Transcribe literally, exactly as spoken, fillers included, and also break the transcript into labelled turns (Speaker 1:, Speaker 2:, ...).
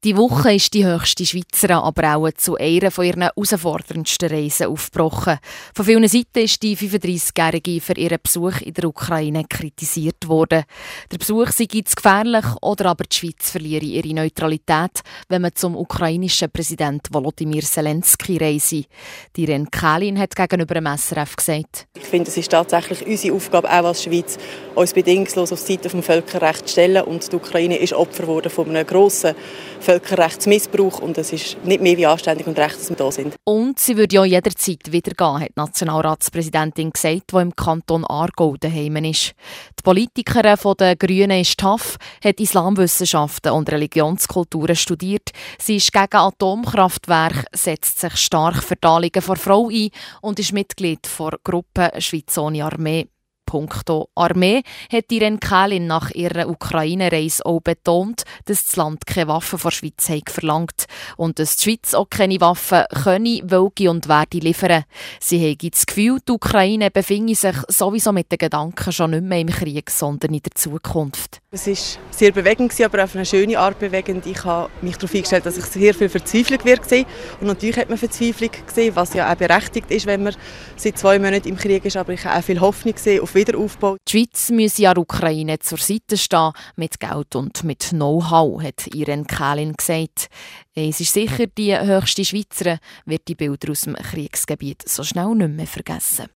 Speaker 1: Die Woche ist die höchste Schweizerin aber auch zu einer von ihren herausforderndsten Reisen aufgebrochen. Von vielen Seiten ist die fünfunddreißigjährige für ihren Besuch in der Ukraine kritisiert worden. Der Besuch sei zu gefährlich oder aber die Schweiz verliere ihre Neutralität, wenn man zum ukrainischen Präsident Volodymyr Zelensky reise. Die Irene Kälin hat gegenüber dem S R F gesagt:
Speaker 2: Ich finde, es ist tatsächlich unsere Aufgabe, auch als Schweiz, uns bedingungslos auf die Seite des Völkerrechts zu stellen. Und die Ukraine ist Opfer geworden von einem grossen Völkerrechtsmissbrauch und es ist nicht mehr wie anständig und recht, dass wir da sind.
Speaker 1: Und sie würde ja jederzeit wieder gehen, hat die Nationalratspräsidentin gesagt, die im Kanton Aargau daheim ist. Die Politikerin der Grünen ist tough, hat Islamwissenschaften und Religionskulturen studiert. Sie ist gegen Atomkraftwerke, setzt sich stark für die Anliegen der Frau ein und ist Mitglied der Gruppe Schweiz ohne Armee. Punkto Armee hat Irene Kälin nach ihrer Ukraine-Reise auch betont, dass das Land keine Waffen von der Schweiz hat verlangt und dass die Schweiz auch keine Waffen könne, wollte und werde liefern. Sie habe das Gefühl, die Ukraine befinde sich sowieso mit den Gedanken schon nicht mehr im Krieg, sondern in der Zukunft.
Speaker 2: Es war sehr bewegend, aber auf eine schöne Art bewegend. Ich habe mich darauf eingestellt, dass ich sehr viel Verzweiflung wird sehen. Und natürlich hat man Verzweiflung gesehen, was ja auch berechtigt ist, wenn man seit zwei Monaten im Krieg ist. Aber ich habe auch viel Hoffnung gesehen auf Wiederaufbau.
Speaker 1: Die Schweiz müsse der Ukraine zur Seite stehen, mit Geld und mit Know-how, hat Irene Kälin gesagt. Es ist sicher, die höchste Schweizerin wird die Bilder aus dem Kriegsgebiet so schnell nicht mehr vergessen.